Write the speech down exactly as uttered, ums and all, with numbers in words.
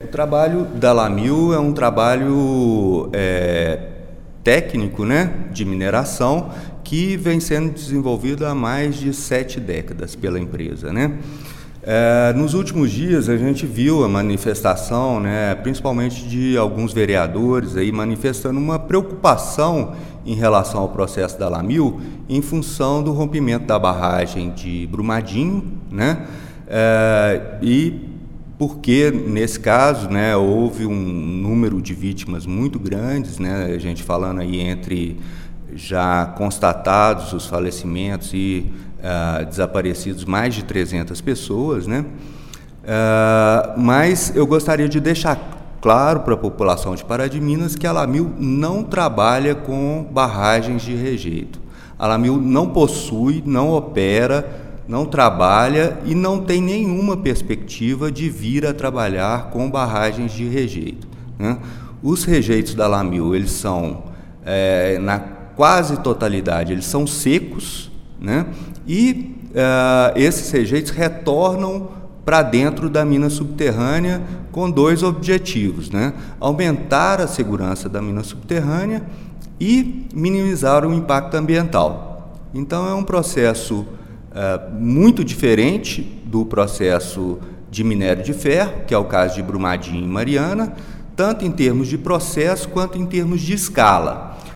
trabalho da Lamil é um trabalho é, técnico, né, de mineração que vem sendo desenvolvido há mais de sete décadas pela empresa, né? É, nos últimos dias a gente viu a manifestação, né, principalmente de alguns vereadores aí manifestando uma preocupação em relação ao processo da Lamil em função do rompimento da barragem de Brumadinho, né, é, e porque nesse caso, né, houve um número de vítimas muito grandes, né, a gente falando aí entre já constatados os falecimentos e Uh, desaparecidos mais de trezentas pessoas, né? Uh, mas eu gostaria de deixar claro para a população de Pará de Minas que a Lamil não trabalha com barragens de rejeito. A Lamil não possui, não opera, não trabalha e não tem nenhuma perspectiva de vir a trabalhar com barragens de rejeito, né? Os rejeitos da Lamil, eles são, é, na quase totalidade, eles são secos, né? E uh, esses rejeitos retornam para dentro da mina subterrânea com dois objetivos, né? Aumentar a segurança da mina subterrânea e minimizar o impacto ambiental. Então é um processo uh, muito diferente do processo de minério de ferro, que é o caso de Brumadinho e Mariana, tanto em termos de processo quanto em termos de escala.